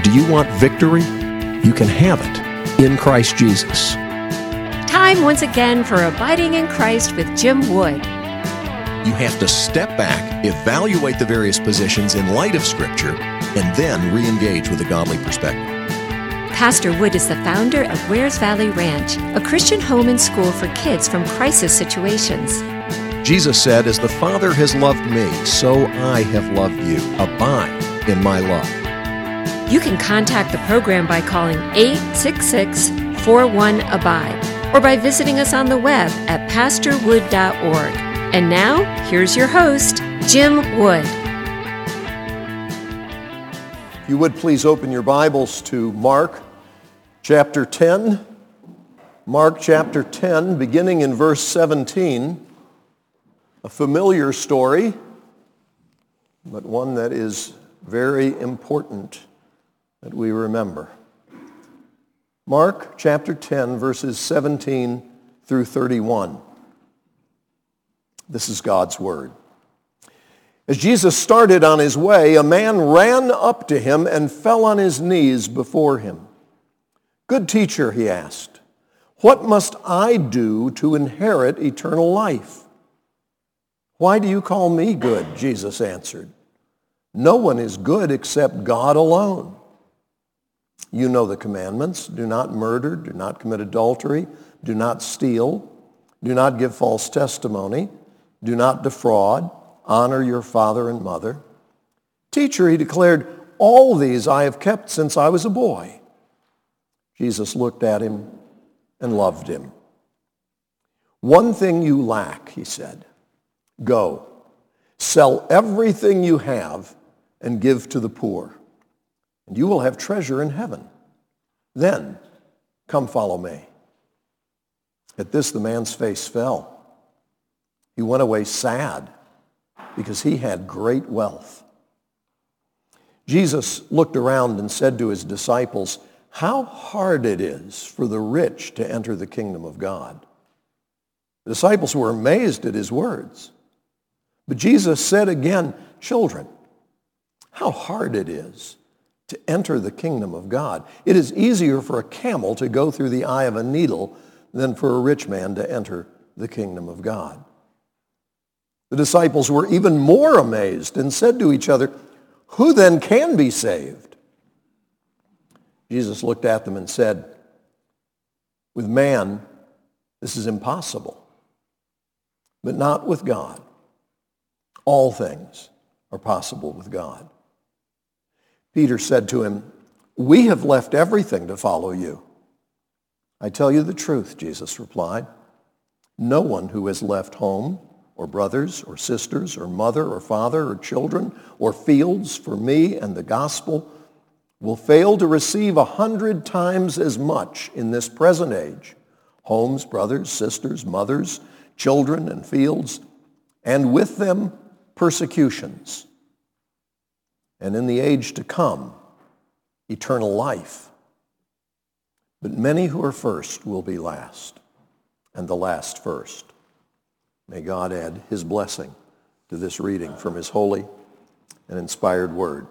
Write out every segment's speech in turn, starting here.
Do you want victory? You can have it in Christ Jesus. Time once again for Abiding in Christ with Jim Wood. You have to step back, evaluate the various positions in light of Scripture, and then re-engage with a godly perspective. Pastor Wood is the founder of Wares Valley Ranch, a Christian home and school for kids from crisis situations. Jesus said, "As the Father has loved me, so I have loved you. Abide in my love." You can contact the program by calling 866-41-ABIDE or by visiting us on the web at pastorwood.org. And now, here's your host, Jim Wood. If you would please open your Bibles to Mark chapter 10. Mark chapter 10, beginning in verse 17. A familiar story, but one that is very important that we remember. Mark chapter 10, verses 17 through 31. This is God's word. As Jesus started on his way, a man ran up to him and fell on his knees before him. "Good teacher," he asked, "what must I do to inherit eternal life?" "Why do you call me good?" Jesus answered. "No one is good except God alone. You know the commandments. Do not murder, do not commit adultery, do not steal, do not give false testimony, do not defraud, honor your father and mother." "Teacher," he declared, "all these I have kept since I was a boy." Jesus looked at him and loved him. "One thing you lack," he said. "Go, sell everything you have and give to the poor, and you will have treasure in heaven. Then come follow me." At this, the man's face fell. He went away sad because he had great wealth. Jesus looked around and said to his disciples, "How hard it is for the rich to enter the kingdom of God." The disciples were amazed at his words. But Jesus said again, "Children, how hard it is to enter the kingdom of God. It is easier for a camel to go through the eye of a needle than for a rich man to enter the kingdom of God." The disciples were even more amazed and said to each other, "Who then can be saved?" Jesus looked at them and said, "With man, this is impossible, but not with God. All things are possible with God." Peter said to him, "We have left everything to follow you." "I tell you the truth," Jesus replied. "No one who has left home or brothers or sisters or mother or father or children or fields for me and the gospel will fail to receive 100 times as much in this present age, homes, brothers, sisters, mothers, children, and fields, and with them persecutions, and in the age to come, eternal life. But many who are first will be last, and the last first." May God add his blessing to this reading from his holy and inspired word.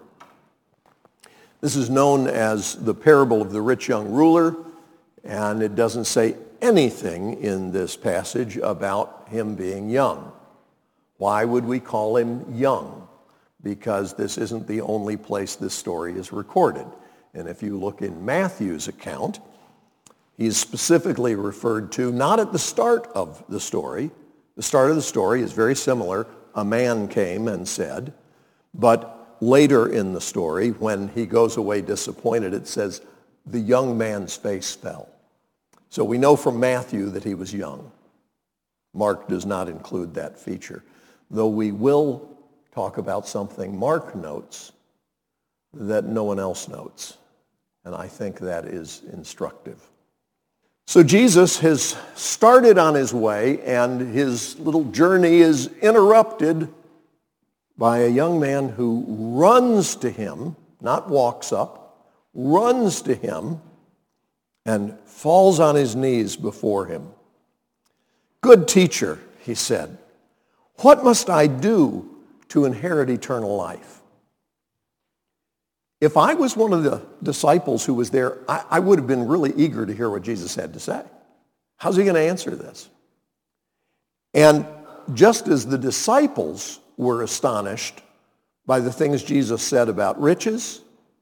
This is known as the parable of the rich young ruler, and it doesn't say anything in this passage about him being young. Why would we call him young? Because this isn't the only place this story is recorded. And if you look in Matthew's account, he's specifically referred to not at the start of the story. The start of the story is very similar. A man came and said, but later in the story, when he goes away disappointed, it says, the young man's face fell. So we know from Matthew that he was young. Mark does not include that feature, though we will talk about something Mark notes that no one else notes. And I think that is instructive. So Jesus has started on his way, and his little journey is interrupted by a young man who runs to him, not walks up, runs to him and falls on his knees before him. "Good teacher," he said, "what must I do to inherit eternal life?" If I was one of the disciples who was there, I would have been really eager to hear what Jesus had to say. How's he going to answer this? And just as the disciples were astonished by the things Jesus said about riches,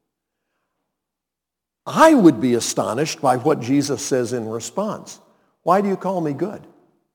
I would be astonished by what Jesus says in response. Why do you call me good?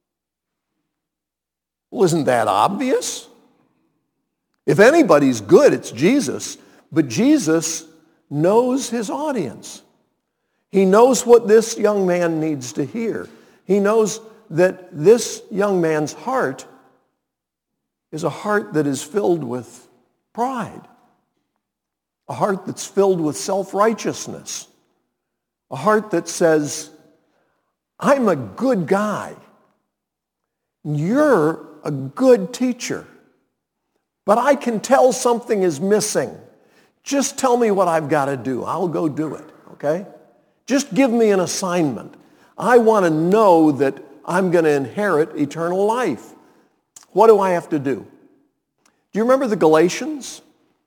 Well, isn't that obvious? If anybody's good, it's Jesus. But Jesus knows his audience. He knows what this young man needs to hear. He knows that this young man's heart is a heart that is filled with pride, a heart that's filled with self-righteousness, a heart that says, I'm a good guy. You're a good teacher, but I can tell something is missing. Just tell me what I've got to do. I'll go do it, okay? Just give me an assignment. I want to know that I'm going to inherit eternal life. What do I have to do? Do you remember the Galatians?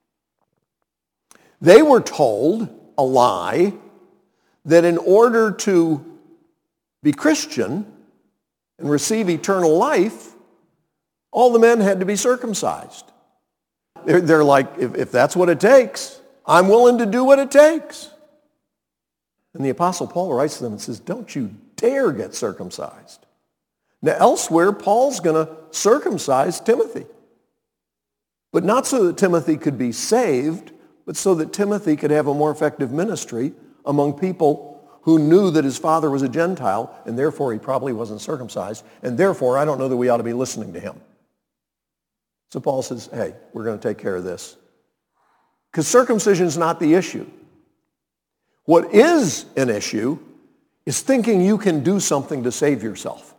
They were told a lie that in order to be Christian and receive eternal life, all the men had to be circumcised. They're like, if that's what it takes, I'm willing to do what it takes. And the Apostle Paul writes to them and says, don't you dare get circumcised. Now elsewhere, Paul's going to circumcise Timothy. But not so that Timothy could be saved, but so that Timothy could have a more effective ministry among people who knew that his father was a Gentile, and therefore he probably wasn't circumcised, and therefore I don't know that we ought to be listening to him. So Paul says, hey, we're going to take care of this. Because circumcision is not the issue. What is an issue is thinking you can do something to save yourself.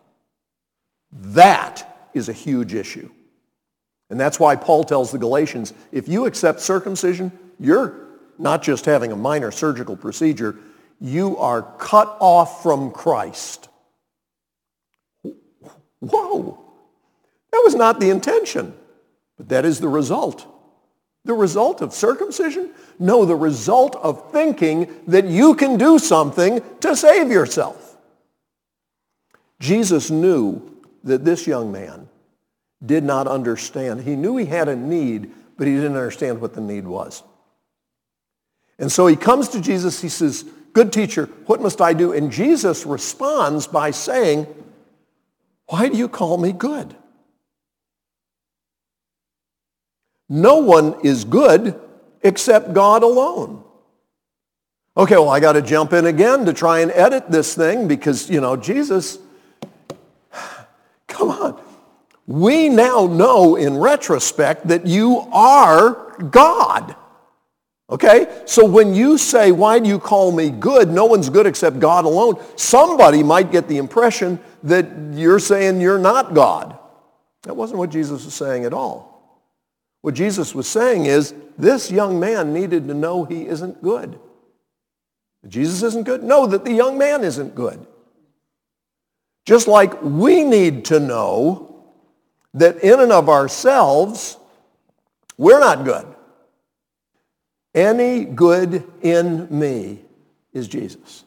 That is a huge issue. And that's why Paul tells the Galatians, if you accept circumcision, you're not just having a minor surgical procedure, you are cut off from Christ. Whoa! That was not the intention. But that is the result. The result of circumcision? No, the result of thinking that you can do something to save yourself. Jesus knew that this young man did not understand. He knew he had a need, but he didn't understand what the need was. And so he comes to Jesus, he says, good teacher, what must I do? And Jesus responds by saying, why do you call me good? No one is good except God alone. Okay, well, I got to jump in again to try and edit this thing because, Jesus, come on. We now know in retrospect that you are God. Okay? So when you say, why do you call me good? No one's good except God alone. Somebody might get the impression that you're saying you're not God. That wasn't what Jesus was saying at all. What Jesus was saying is, this young man needed to know he isn't good. Jesus isn't good? No, that the young man isn't good. Just like we need to know that in and of ourselves, we're not good. Any good in me is Jesus.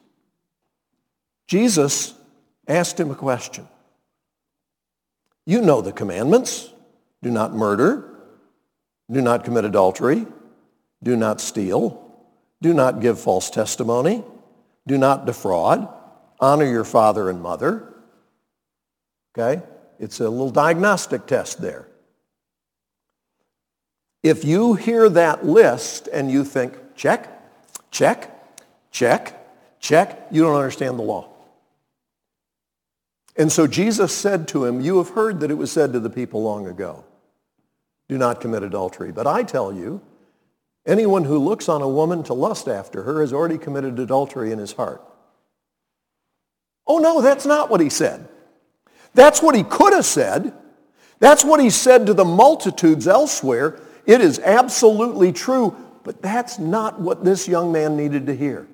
Jesus asked him a question. You know the commandments. Do not murder. Do not commit adultery. Do not steal. Do not give false testimony. Do not defraud. Honor your father and mother. Okay? It's a little diagnostic test there. If you hear that list and you think, check, check, check, check, you don't understand the law. And so Jesus said to him, you have heard that it was said to the people long ago, do not commit adultery. But I tell you, anyone who looks on a woman to lust after her has already committed adultery in his heart. Oh no, that's not what he said. That's what he could have said. That's what he said to the multitudes elsewhere. It is absolutely true, but that's not what this young man needed to hear.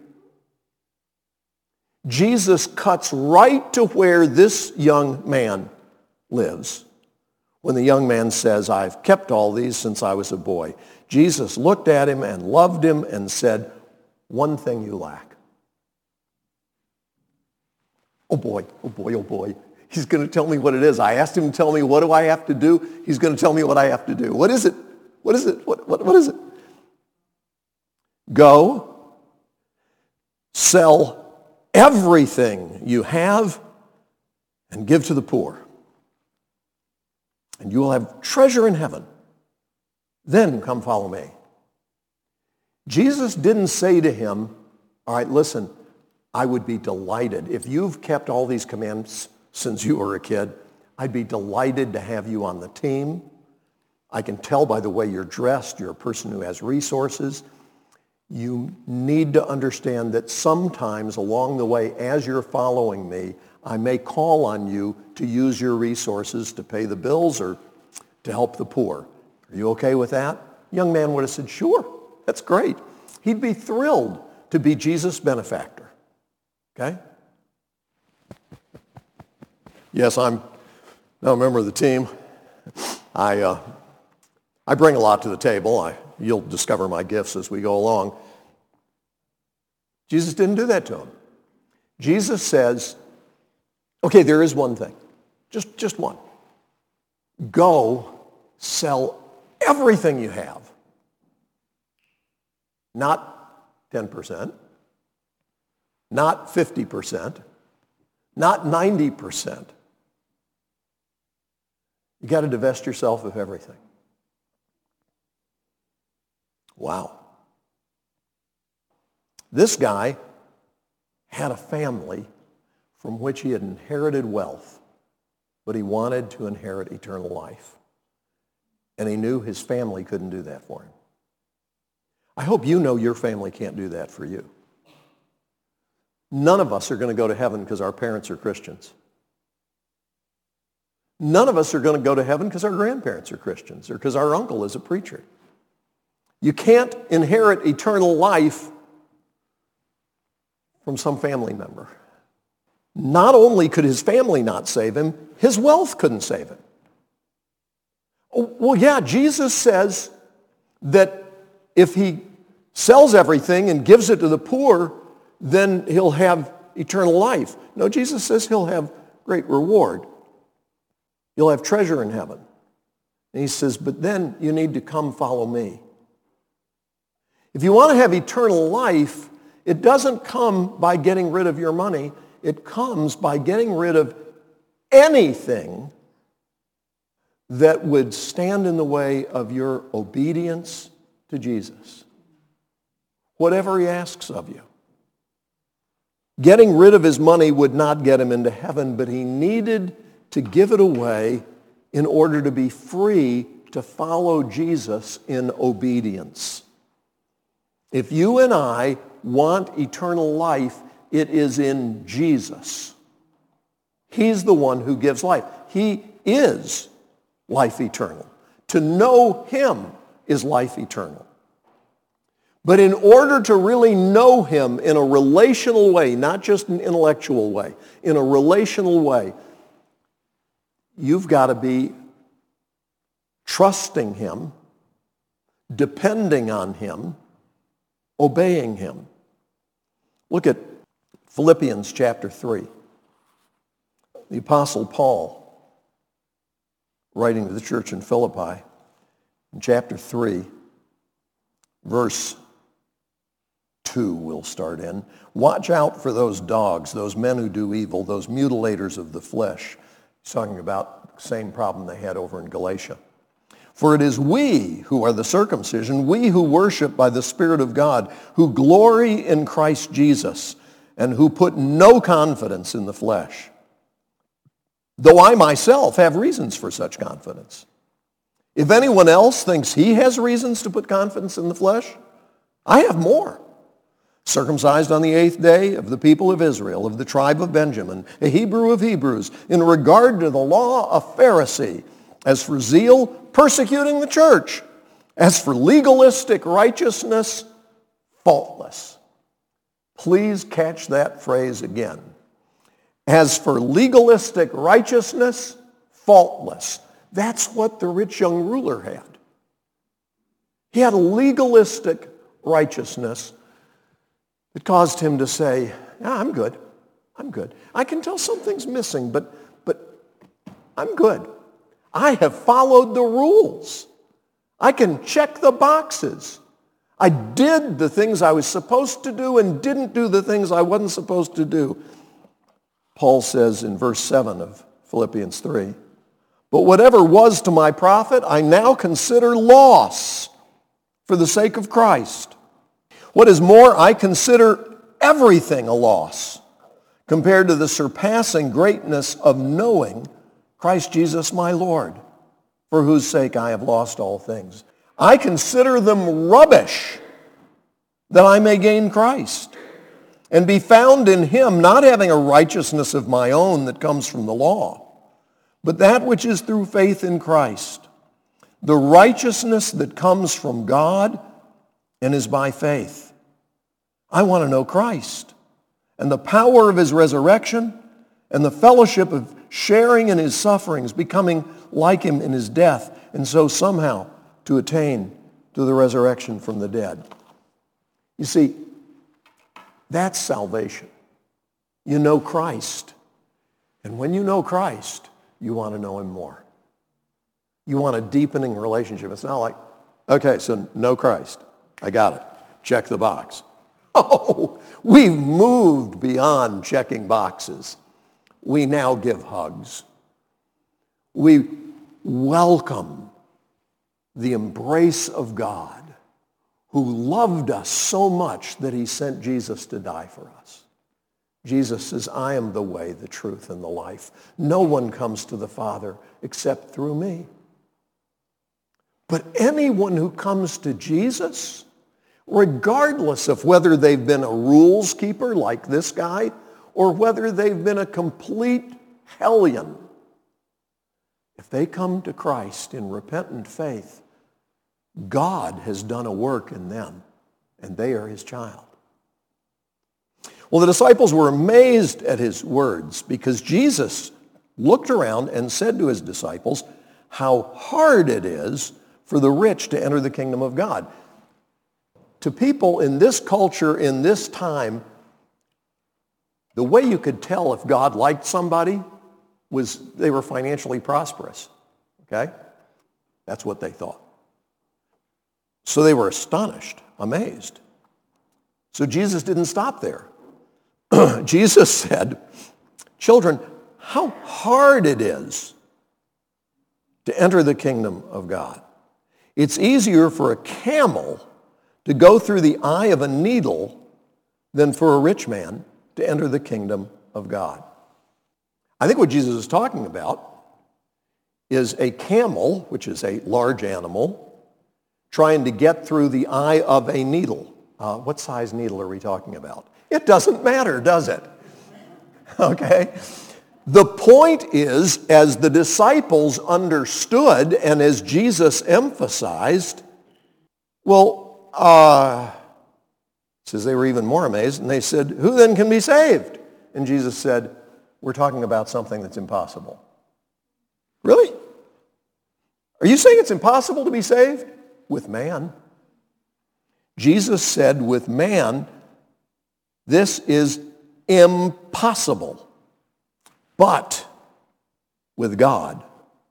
Jesus cuts right to where this young man lives, when the young man says, I've kept all these since I was a boy. Jesus looked at him and loved him and said, one thing you lack. Oh boy, oh boy, oh boy. He's going to tell me what it is. I asked him to tell me what do I have to do. He's going to tell me what I have to do. What is it? What is it? What is it? Go, sell everything you have and give to the poor. And you will have treasure in heaven. Then come follow me. Jesus didn't say to him, all right, listen, I would be delighted. If you've kept all these commandments since you were a kid, I'd be delighted to have you on the team. I can tell by the way you're dressed, you're a person who has resources. You need to understand that sometimes along the way, as you're following me, I may call on you to use your resources to pay the bills or to help the poor. Are you okay with that? Young man would have said, sure, that's great. He'd be thrilled to be Jesus' benefactor. Okay? Yes, I'm now a member of the team. I bring a lot to the table. You'll discover my gifts as we go along. Jesus didn't do that to him. Jesus says, okay, there is one thing. Just one. Go sell everything you have. Not 10%, not 50%, not 90%. You got to divest yourself of everything. Wow. This guy had a family from which he had inherited wealth, but he wanted to inherit eternal life. And he knew his family couldn't do that for him. I hope you know your family can't do that for you. None of us are going to go to heaven because our parents are Christians. None of us are going to go to heaven because our grandparents are Christians or because our uncle is a preacher. You can't inherit eternal life from some family member. Not only could his family not save him, his wealth couldn't save him. Well, yeah, Jesus says that if he sells everything and gives it to the poor, then he'll have eternal life. No, Jesus says he'll have great reward. You'll have treasure in heaven. And he says, but then you need to come follow me. If you want to have eternal life, it doesn't come by getting rid of your money. It comes by getting rid of anything that would stand in the way of your obedience to Jesus. Whatever he asks of you. Getting rid of his money would not get him into heaven, but he needed to give it away in order to be free to follow Jesus in obedience. If you and I want eternal life, it is in Jesus. He's the one who gives life. He is life eternal. To know him is life eternal. But in order to really know him in a relational way, not just an intellectual way, in a relational way, you've got to be trusting him, depending on him, obeying him. Look at Philippians chapter 3. The Apostle Paul, writing to the church in Philippi, in chapter 3, verse 2 we'll start in. Watch out for those dogs, those men who do evil, those mutilators of the flesh. He's talking about the same problem they had over in Galatia. For it is we who are the circumcision, we who worship by the Spirit of God, who glory in Christ Jesus, and who put no confidence in the flesh. Though I myself have reasons for such confidence. If anyone else thinks he has reasons to put confidence in the flesh, I have more. Circumcised on the 8th day, of the people of Israel, of the tribe of Benjamin, a Hebrew of Hebrews, in regard to the law, a Pharisee, as for zeal, persecuting the church, as for legalistic righteousness, faultless. Please catch that phrase again. As for legalistic righteousness, faultless. That's what the rich young ruler had. He had a legalistic righteousness that caused him to say, yeah, I'm good. I can tell something's missing, but I'm good. I have followed the rules. I can check the boxes. I did the things I was supposed to do and didn't do the things I wasn't supposed to do. Paul says in verse 7 of Philippians 3, but whatever was to my profit, I now consider loss for the sake of Christ. What is more, I consider everything a loss compared to the surpassing greatness of knowing Christ Jesus my Lord, for whose sake I have lost all things. I consider them rubbish that I may gain Christ and be found in him, not having a righteousness of my own that comes from the law, but that which is through faith in Christ, the righteousness that comes from God and is by faith. I want to know Christ and the power of his resurrection and the fellowship of sharing in his sufferings, becoming like him in his death, and so somehow to attain to the resurrection from the dead. You see, that's salvation. You know Christ. And when you know Christ, you want to know him more. You want a deepening relationship. It's not like, okay, so know Christ. I got it. Check the box. Oh, we've moved beyond checking boxes. We now give hugs. We welcome the embrace of God, who loved us so much that he sent Jesus to die for us. Jesus says, I am the way, the truth, and the life. No one comes to the Father except through me. But anyone who comes to Jesus, regardless of whether they've been a rules keeper like this guy, or whether they've been a complete hellion, if they come to Christ in repentant faith, God has done a work in them, and they are his child. Well, the disciples were amazed at his words because Jesus looked around and said to his disciples how hard it is for the rich to enter the kingdom of God. To people in this culture, in this time, the way you could tell if God liked somebody was they were financially prosperous. Okay? That's what they thought. So they were astonished, amazed. So Jesus didn't stop there. Jesus said, children, how hard it is to enter the kingdom of God. It's easier for a camel to go through the eye of a needle than for a rich man to enter the kingdom of God. I think what Jesus is talking about is a camel, which is a large animal, trying to get through the eye of a needle. What size needle are we talking about? It doesn't matter, does it? Okay? The point is, as the disciples understood and as Jesus emphasized, says they were even more amazed, and they said, who then can be saved? And Jesus said, we're talking about something that's impossible. Really? Are you saying it's impossible to be saved? With man. Jesus said, with man, this is impossible. But with God,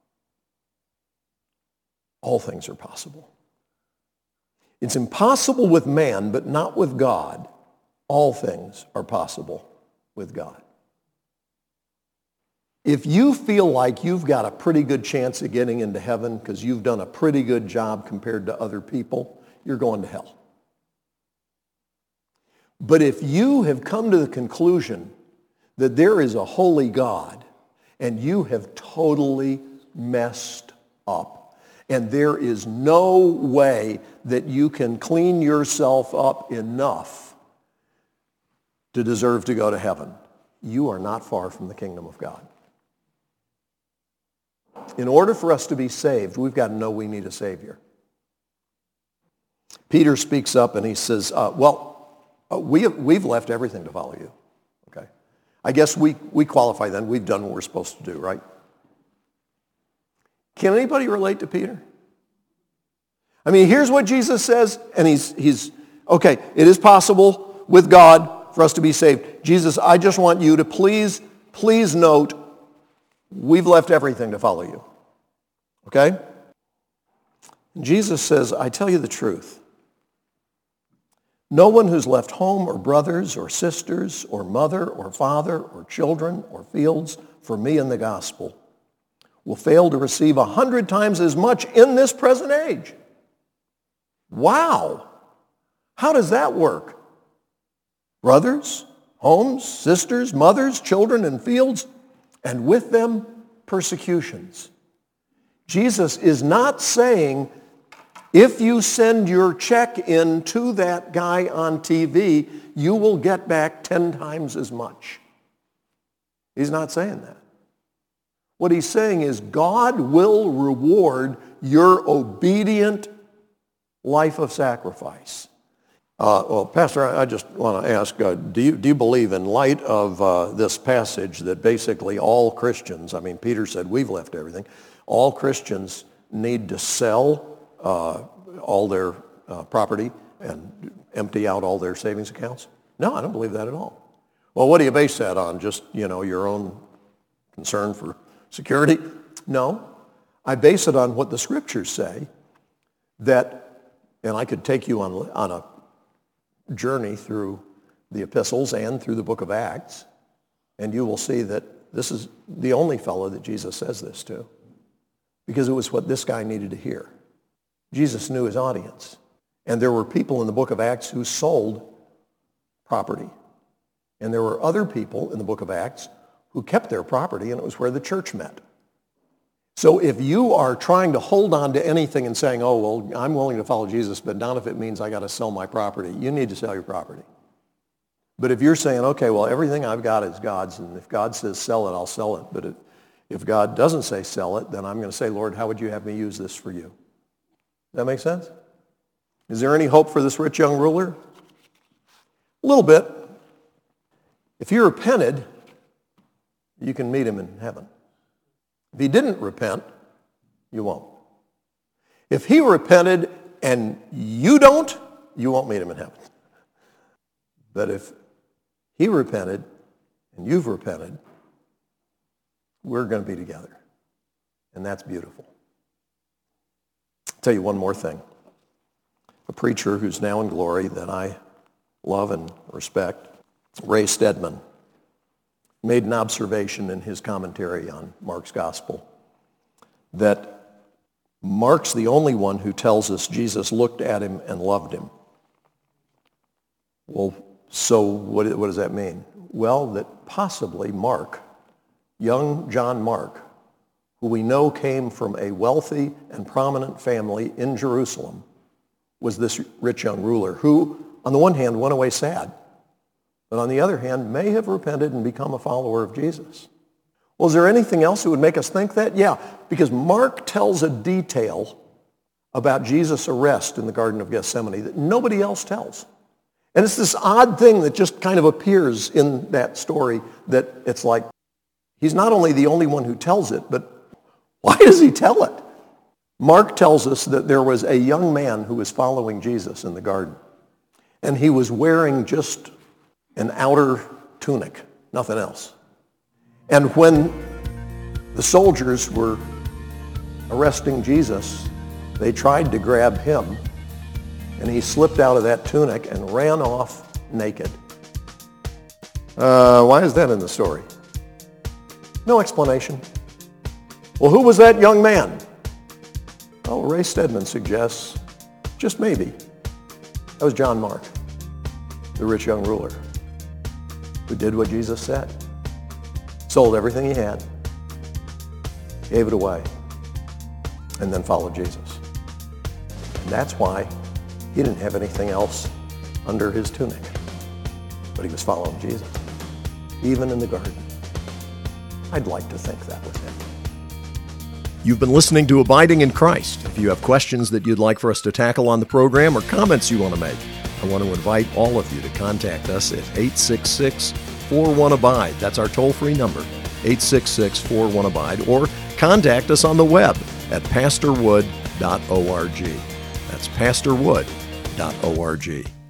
all things are possible. It's impossible with man, but not with God. All things are possible with God. If you feel like you've got a pretty good chance of getting into heaven because you've done a pretty good job compared to other people, you're going to hell. But if you have come to the conclusion that there is a holy God and you have totally messed up, and there is no way that you can clean yourself up enough to deserve to go to heaven, you are not far from the kingdom of God. In order for us to be saved, we've got to know we need a Savior. Peter speaks up and he says, we've left everything to follow you. Okay? I guess we qualify then. We've done what we're supposed to do, right? Can anybody relate to Peter? I mean, here's what Jesus says, and he's okay, it is possible with God for us to be saved. Jesus, I just want you to please note, we've left everything to follow you. Okay? Jesus says, I tell you the truth. No one who's left home or brothers or sisters or mother or father or children or fields for me and the gospel will fail to receive 100 times as much in this present age. Wow. How does that work? Brothers, homes, sisters, mothers, children, and fields, and with them persecutions. Jesus is not saying, if you send your check in to that guy on TV, you will get back 10 times as much. He's not saying that. What he's saying is God will reward your obedient life of sacrifice. Well, Pastor, I just want to ask, do you believe in light of this passage that basically all Christians, I mean, Peter said we've left everything, all Christians need to sell all their property and empty out all their savings accounts? No, I don't believe that at all. Well, what do you base that on? Just, your own concern for security? No. I base it on what the scriptures say that, and I could take you on a journey through the epistles and through the book of Acts, and you will see that this is the only fellow that Jesus says this to, because it was what this guy needed to hear. Jesus knew his audience, and there were people in the book of Acts who sold property, and there were other people in the book of Acts who kept their property, and it was where the church met. So if you are trying to hold on to anything and saying, oh, well, I'm willing to follow Jesus, but not if it means I got to sell my property, you need to sell your property. But if you're saying, okay, well, everything I've got is God's, and if God says sell it, I'll sell it. But if God doesn't say sell it, then I'm going to say, Lord, how would you have me use this for you? Does that make sense? Is there any hope for this rich young ruler? A little bit. If he repented, you can meet him in heaven. If he didn't repent, you won't. If he repented and you don't, you won't meet him in heaven. But if he repented and you've repented, we're going to be together. And that's beautiful. I'll tell you one more thing. A preacher who's now in glory that I love and respect, Ray Stedman, made an observation in his commentary on Mark's gospel that Mark's the only one who tells us Jesus looked at him and loved him. Well, so what does that mean? Well, that possibly Mark, young John Mark, who we know came from a wealthy and prominent family in Jerusalem, was this rich young ruler who, on the one hand, went away sad, but on the other hand, may have repented and become a follower of Jesus. Well, is there anything else that would make us think that? Yeah, because Mark tells a detail about Jesus' arrest in the Garden of Gethsemane that nobody else tells. And it's this odd thing that just kind of appears in that story that it's like, he's not only the only one who tells it, but why does he tell it? Mark tells us that there was a young man who was following Jesus in the garden, and he was wearing just an outer tunic, nothing else. And when the soldiers were arresting Jesus, they tried to grab him, and he slipped out of that tunic and ran off naked. Why is that in the story? No explanation. Well, who was that young man? Oh, Ray Stedman suggests, just maybe, that was John Mark, the rich young ruler, who did what Jesus said. Sold everything he had, gave it away, and then followed Jesus. And that's why he didn't have anything else under his tunic, but he was following Jesus, even in the garden. I'd like to think that with him. You've been listening to Abiding in Christ. If you have questions that you'd like for us to tackle on the program or comments you want to make, I want to invite all of you to contact us at 866-41-ABIDE. That's our toll-free number, 866-41-ABIDE, or contact us on the web at pastorwood.org. That's pastorwood.org.